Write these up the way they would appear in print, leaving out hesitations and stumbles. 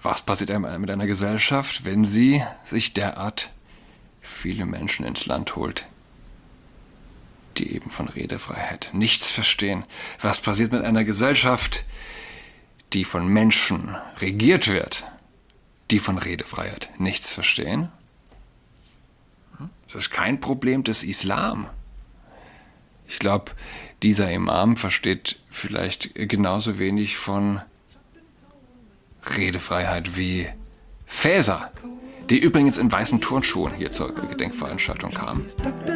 Was passiert mit einer Gesellschaft, wenn sie sich derart viele Menschen ins Land holt, die eben von Redefreiheit nichts verstehen? Was passiert mit einer Gesellschaft, die von Menschen regiert wird, die von Redefreiheit nichts verstehen? Das ist kein Problem des Islam. Ich glaube, dieser Imam versteht vielleicht genauso wenig von Redefreiheit wie Faeser, die übrigens in weißen Turnschuhen hier zur Gedenkveranstaltung kam.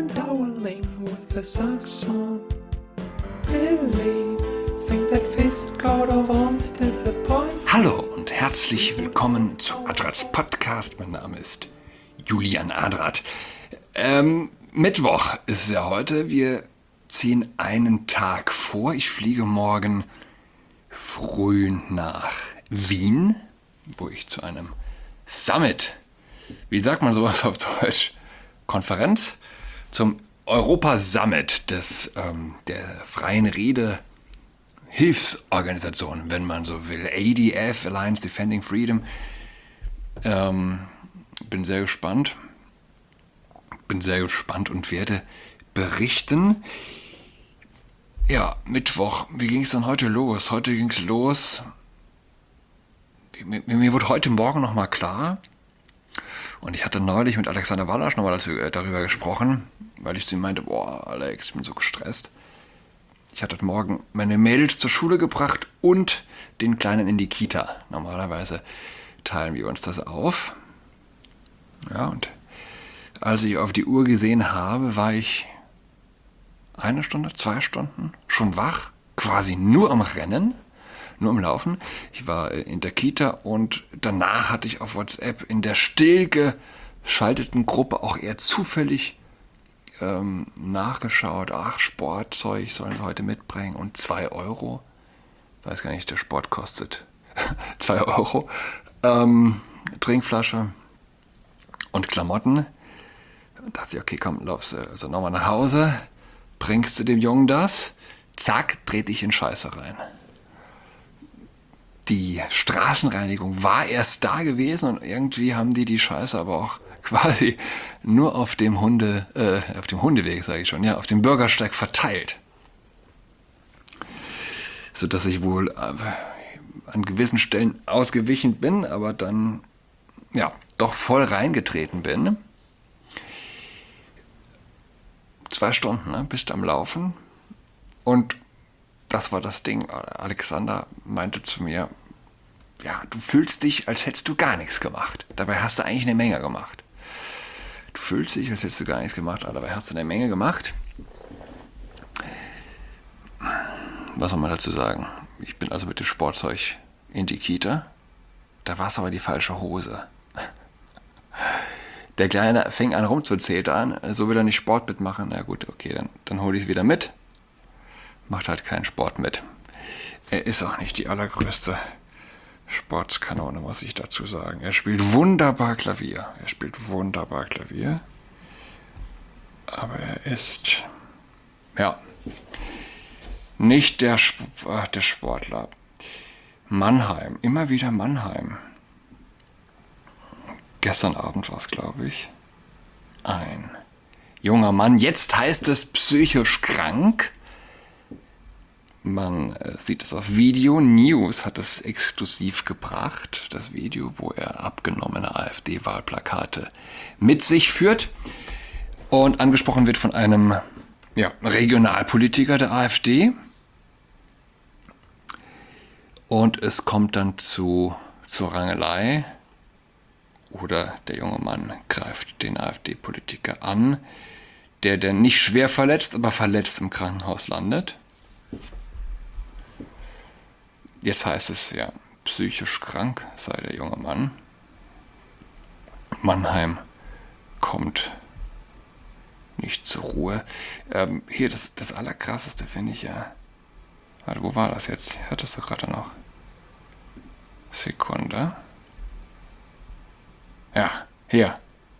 Hallo und herzlich willkommen zu Adrats Podcast. Mein Name ist Julian Adrat. Mittwoch ist es ja heute. Wir ziehen einen Tag vor. Ich fliege morgen früh nach Wien, wo ich zu einem Summit, wie sagt man sowas auf Deutsch, Konferenz, zum Europa-Summit der freien Rede Hilfsorganisation, wenn man so will, ADF, Alliance Defending Freedom. Bin sehr gespannt und werde berichten. Ja, Mittwoch, wie ging es dann heute los? Heute ging es los, mir wurde heute Morgen nochmal klar, und ich hatte neulich mit Alexander Wallasch nochmal darüber gesprochen, weil ich zu ihm meinte, boah, Alex, ich bin so gestresst. Ich hatte heute Morgen meine Mädels zur Schule gebracht und den Kleinen in die Kita. Normalerweise teilen wir uns das auf. Ja, und als ich auf die Uhr gesehen habe, war ich 1 Stunde, 2 Stunden schon wach, quasi nur am Rennen, nur am Laufen. Ich war in der Kita und danach hatte ich auf WhatsApp in der still geschalteten Gruppe auch eher zufällig nachgeschaut. Ach, Sportzeug sollen sie heute mitbringen und 2 Euro. Weiß gar nicht, der Sport kostet 2 Euro. Trinkflasche und Klamotten. Da dachte ich, okay, komm, laufst also nochmal nach Hause, bringst du dem Jungen das, zack, dreht dich in Scheiße rein. Die Straßenreinigung war erst da gewesen und irgendwie haben die Scheiße aber auch quasi nur auf dem Hundeweg, sage ich schon, ja, auf dem Bürgersteig verteilt. Sodass ich wohl an gewissen Stellen ausgewichen bin, aber dann, ja, doch voll reingetreten bin. 2 Stunden, ne, bist am Laufen. Und das war das Ding. Alexander meinte zu mir, ja, du fühlst dich, als hättest du gar nichts gemacht. Dabei hast du eigentlich eine Menge gemacht. Du fühlst dich, als hättest du gar nichts gemacht, aber dabei hast du eine Menge gemacht. Was soll man dazu sagen? Ich bin also mit dem Sportzeug in die Kita. Da war es aber die falsche Hose. Der Kleine fing an rumzuzetern, so will er nicht Sport mitmachen. Na gut, okay, dann hole ich es wieder mit. Macht halt keinen Sport mit. Er ist auch nicht die allergrößte Sportskanone, muss ich dazu sagen. Er spielt wunderbar Klavier. Aber er ist, ja, nicht der Sportler. Mannheim, immer wieder Mannheim. Gestern Abend war es, glaube ich, ein junger Mann. Jetzt heißt es psychisch krank. Man sieht es auf Video. News hat es exklusiv gebracht. Das Video, wo er abgenommene AfD-Wahlplakate mit sich führt. Und angesprochen wird von einem Regionalpolitiker der AfD. Und es kommt dann zur Rangelei. Oder der junge Mann greift den AfD-Politiker an, der nicht schwer verletzt, aber verletzt im Krankenhaus landet. Jetzt heißt es ja, psychisch krank sei der junge Mann. Mannheim kommt nicht zur Ruhe. Hier, das Allerkrasseste finde ich ja. Warte, wo war das jetzt? Hörtest du gerade noch? Sekunde. Ja, hier.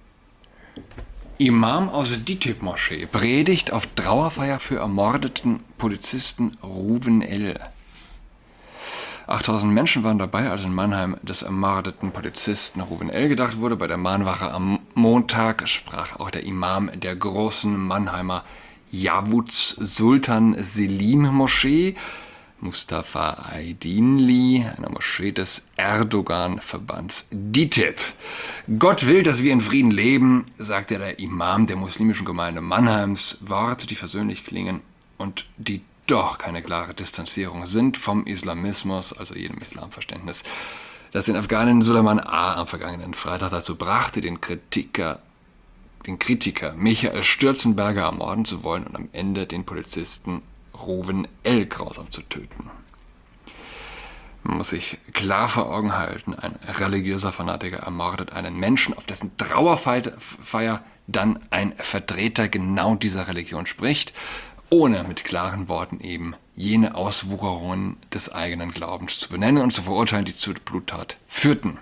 Imam aus DİTİB-Moschee predigt auf Trauerfeier für ermordeten Polizisten Ruven L. 8.000 Menschen waren dabei, als in Mannheim des ermordeten Polizisten Ruven L. gedacht wurde. Bei der Mahnwache am Montag sprach auch der Imam der großen Mannheimer Yavuz Sultan Selim Moschee, Mustafa Aydinli, einer Moschee des Erdogan-Verbands DİTİB. Gott will, dass wir in Frieden leben, sagte der Imam der muslimischen Gemeinde Mannheims. Worte, die versöhnlich klingen und die doch keine klare Distanzierung sind vom Islamismus, also jedem Islamverständnis, das den Afghanen Suleiman A. am vergangenen Freitag dazu brachte, den Kritiker Michael Stürzenberger ermorden zu wollen und am Ende den Polizisten Ruven L. grausam zu töten. Man muss sich klar vor Augen halten, ein religiöser Fanatiker ermordet einen Menschen, auf dessen Trauerfeier dann ein Vertreter genau dieser Religion spricht, ohne mit klaren Worten eben jene Auswucherungen des eigenen Glaubens zu benennen und zu verurteilen, die zur Bluttat führten.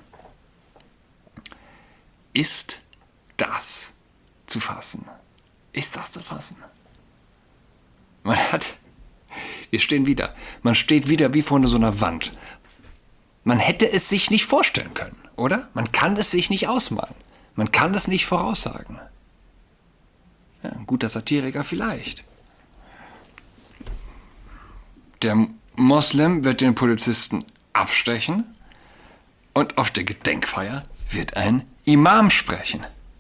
Ist das zu fassen? Ist das zu fassen? Man steht wieder wie vor so einer Wand. Man hätte es sich nicht vorstellen können, oder? Man kann es sich nicht ausmalen. Man kann es nicht voraussagen. Ja, ein guter Satiriker vielleicht. Der Moslem wird den Polizisten abstechen und auf der Gedenkfeier wird ein Imam sprechen.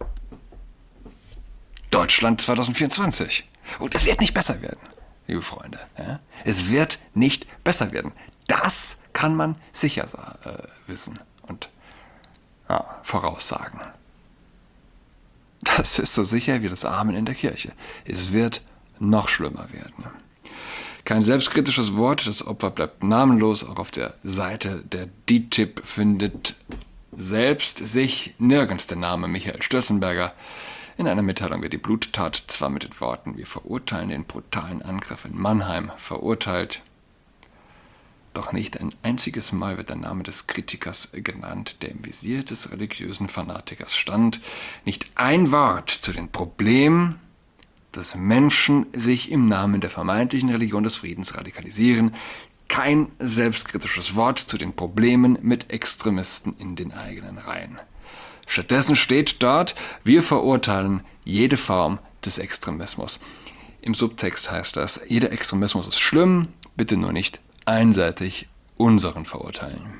Deutschland 2024. Und es wird nicht besser werden, liebe Freunde. Ja? Es wird nicht besser werden. Das kann man sicher wissen und voraussagen. Das ist so sicher wie das Amen in der Kirche. Es wird noch schlimmer werden. Kein selbstkritisches Wort, das Opfer bleibt namenlos. Auch auf der Seite der DİTİB findet selbst sich nirgends der Name Michael Stürzenberger. In einer Mitteilung wird die Bluttat zwar mit den Worten „Wir verurteilen den brutalen Angriff in Mannheim" verurteilt, doch nicht ein einziges Mal wird der Name des Kritikers genannt, der im Visier des religiösen Fanatikers stand. Nicht ein Wort zu den Problemen, dass Menschen sich im Namen der vermeintlichen Religion des Friedens radikalisieren. Kein selbstkritisches Wort zu den Problemen mit Extremisten in den eigenen Reihen. Stattdessen steht dort: Wir verurteilen jede Form des Extremismus. Im Subtext heißt das: Jeder Extremismus ist schlimm, bitte nur nicht einseitig unseren verurteilen.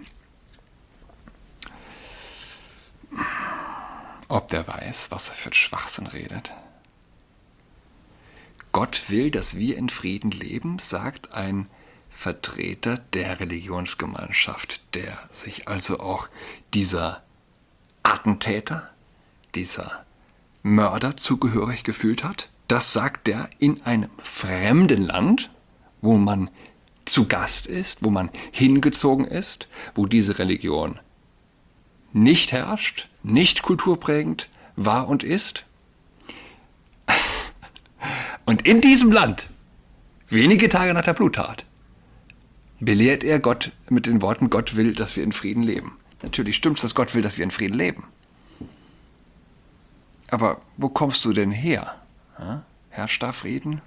Ob der weiß, was er für Schwachsinn redet? Gott will, dass wir in Frieden leben, sagt ein Vertreter der Religionsgemeinschaft, der sich also auch dieser Attentäter, dieser Mörder zugehörig gefühlt hat. Das sagt er in einem fremden Land, wo man zu Gast ist, wo man hingezogen ist, wo diese Religion nicht herrscht, nicht kulturprägend war und ist. Und in diesem Land, wenige Tage nach der Bluttat, belehrt er Gott mit den Worten: Gott will, dass wir in Frieden leben. Natürlich stimmt es, dass Gott will, dass wir in Frieden leben. Aber wo kommst du denn her? Herrscht da Frieden?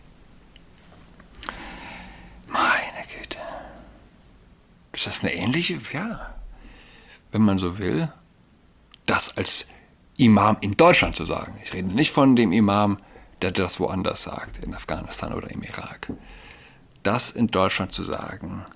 Meine Güte. Ist das eine ähnliche? Ja, wenn man so will, das als Imam in Deutschland zu sagen. Ich rede nicht von dem Imam, der das woanders sagt, in Afghanistan oder im Irak. Das in Deutschland zu sagen,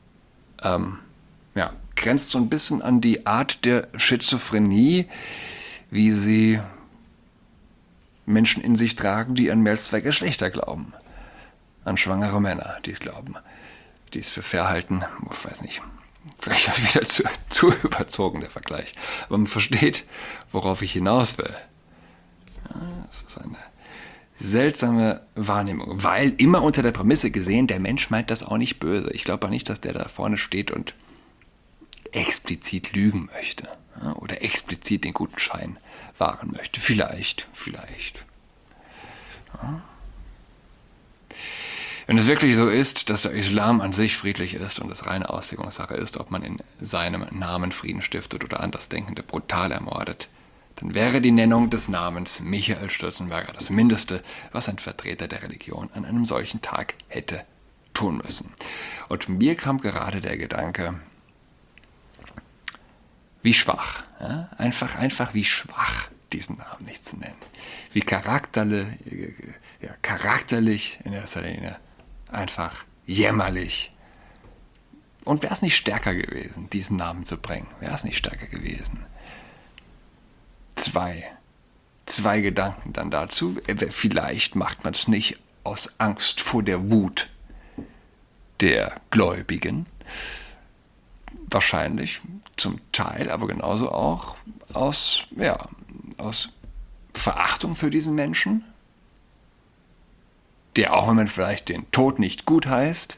grenzt so ein bisschen an die Art der Schizophrenie, wie sie Menschen in sich tragen, die an mehr als zwei Geschlechter glauben. An schwangere Männer, die es glauben. Die es für fair halten, ich weiß nicht, vielleicht wieder zu überzogen, der Vergleich. Aber man versteht, worauf ich hinaus will. Ja, das ist eine seltsame Wahrnehmung, weil immer unter der Prämisse gesehen, der Mensch meint das auch nicht böse. Ich glaube auch nicht, dass der da vorne steht und explizit lügen möchte, oder explizit den guten Schein wahren möchte. Vielleicht. Ja. Wenn es wirklich so ist, dass der Islam an sich friedlich ist und es reine Auslegungssache ist, ob man in seinem Namen Frieden stiftet oder Andersdenkende brutal ermordet, dann wäre die Nennung des Namens Michael Stürzenberger das Mindeste, was ein Vertreter der Religion an einem solchen Tag hätte tun müssen. Und mir kam gerade der Gedanke, wie schwach, ja? Einfach wie schwach, diesen Namen nicht zu nennen. Wie charakterlich in erster Linie, einfach jämmerlich. Und wäre es nicht stärker gewesen, diesen Namen zu bringen? Wäre es nicht stärker gewesen? Zwei Gedanken dann dazu. Vielleicht macht man es nicht aus Angst vor der Wut der Gläubigen. Wahrscheinlich zum Teil, aber genauso auch aus Verachtung für diesen Menschen, der, auch wenn man vielleicht den Tod nicht gut heißt,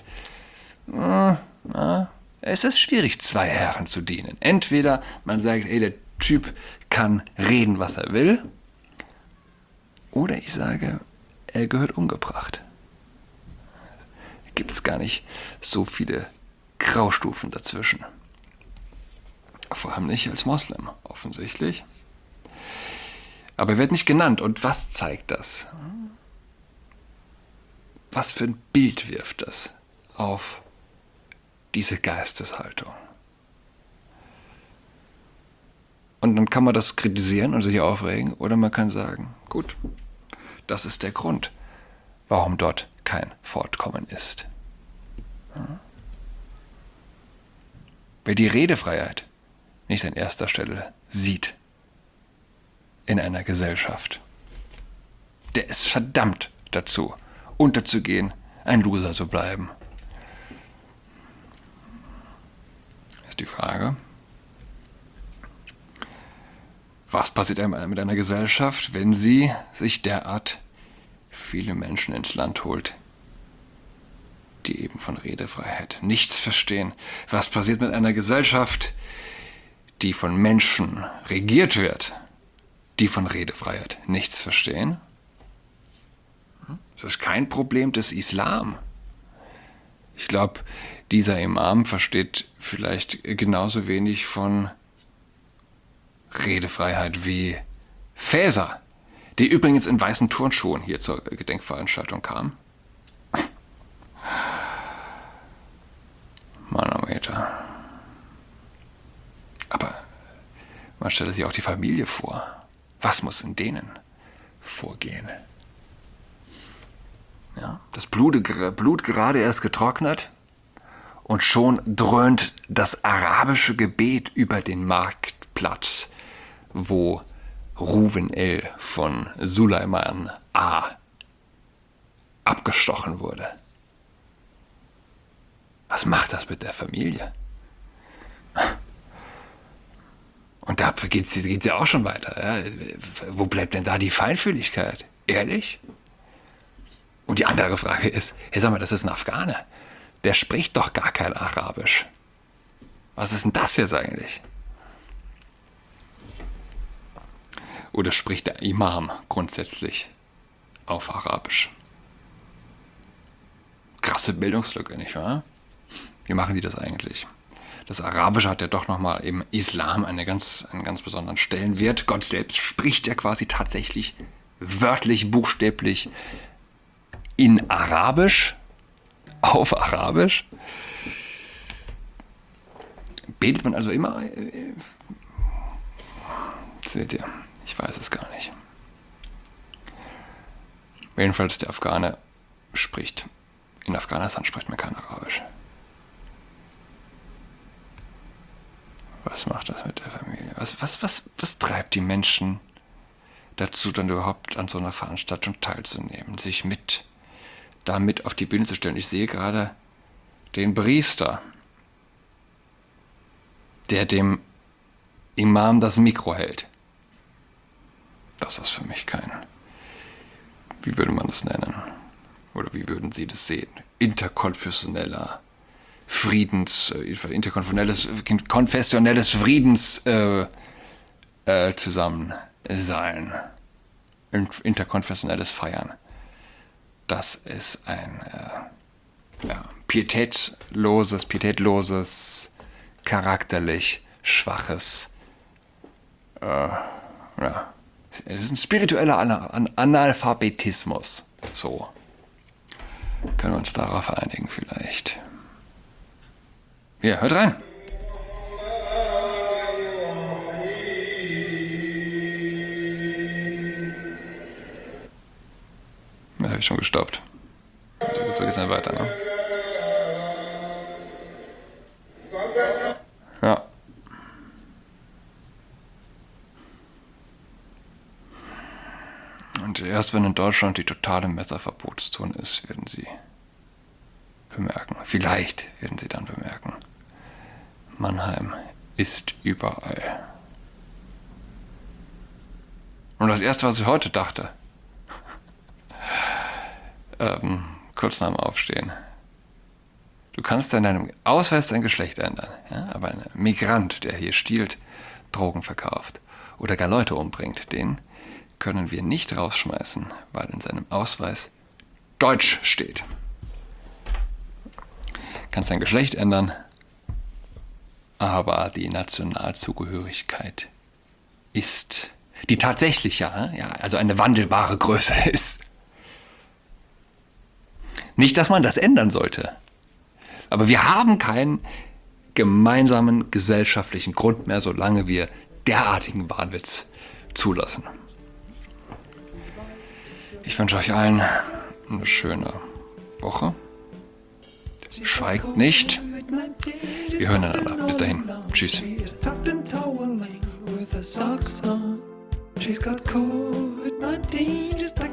es ist schwierig, zwei Herren zu dienen. Entweder man sagt, ey, der Typ kann reden, was er will, oder ich sage, er gehört umgebracht. Da gibt es gar nicht so viele Graustufen dazwischen. Vor allem nicht als Moslem, offensichtlich. Aber er wird nicht genannt. Und was zeigt das? Was für ein Bild wirft das auf diese Geisteshaltung? Und dann kann man das kritisieren und sich aufregen, oder man kann sagen, gut, das ist der Grund, warum dort kein Fortkommen ist. Wer die Redefreiheit nicht an erster Stelle sieht in einer Gesellschaft, der ist verdammt dazu, unterzugehen, ein Loser zu bleiben. Ist die Frage, was passiert mit einer Gesellschaft, wenn sie sich derart viele Menschen ins Land holt, die eben von Redefreiheit nichts verstehen? Was passiert mit einer Gesellschaft, die von Menschen regiert wird, die von Redefreiheit nichts verstehen? Das ist kein Problem des Islam. Ich glaube, dieser Imam versteht vielleicht genauso wenig von Redefreiheit wie Faeser, die übrigens in weißen Turnschuhen hier zur Gedenkveranstaltung kam. Manometer. Aber man stelle sich auch die Familie vor. Was muss in denen vorgehen? Ja, das Blut gerade erst getrocknet und schon dröhnt das arabische Gebet über den Marktplatz, wo Ruven L. von Suleiman A. abgestochen wurde. Was macht das mit der Familie? Und da geht's ja auch schon weiter. Ja. Wo bleibt denn da die Feinfühligkeit? Ehrlich? Und die andere Frage ist, hey, sag mal, das ist ein Afghane. Der spricht doch gar kein Arabisch. Was ist denn das jetzt eigentlich? Oder spricht der Imam grundsätzlich auf Arabisch? Krasse Bildungslücke, nicht wahr? Wie machen die das eigentlich? Das Arabische hat ja doch nochmal im Islam einen ganz besonderen Stellenwert. Gott selbst spricht ja quasi tatsächlich wörtlich, buchstäblich in Arabisch, auf Arabisch. Betet man also immer? Seht ihr, ich weiß es gar nicht. Jedenfalls der Afghane spricht. In Afghanistan spricht man kein Arabisch. Was macht das mit der Familie? Was treibt die Menschen dazu, dann überhaupt an so einer Veranstaltung teilzunehmen, sich damit auf die Bühne zu stellen? Ich sehe gerade den Priester, der dem Imam das Mikro hält. Das ist für mich wie würde man das nennen? Oder wie würden Sie das sehen? Interkonfessionelles Friedens Zusammensein. Interkonfessionelles Feiern. Das ist ein pietätloses, charakterlich schwaches, es ist ein spiritueller Analphabetismus. So. Können wir uns darauf einigen vielleicht? Ja, hört rein. Ja, habe ich schon gestoppt. So geht's dann weiter, ne? Ja. Und erst wenn in Deutschland die totale Messerverbotszone ist, werden Sie bemerken. Vielleicht werden Sie dann bemerken. Mannheim ist überall. Und das Erste, was ich heute dachte, kurz nach dem Aufstehen, du kannst in deinem Ausweis dein Geschlecht ändern, ja? Aber ein Migrant, der hier stiehlt, Drogen verkauft oder gar Leute umbringt, den können wir nicht rausschmeißen, weil in seinem Ausweis Deutsch steht. Kannst dein Geschlecht ändern, aber die Nationalzugehörigkeit ist, die tatsächlich ja, also eine wandelbare Größe ist. Nicht, dass man das ändern sollte. Aber wir haben keinen gemeinsamen gesellschaftlichen Grund mehr, solange wir derartigen Wahnwitz zulassen. Ich wünsche euch allen eine schöne Woche. Schweigt nicht. Wir hören einander. Bis dahin. Tschüss. She's got COVID-19 just like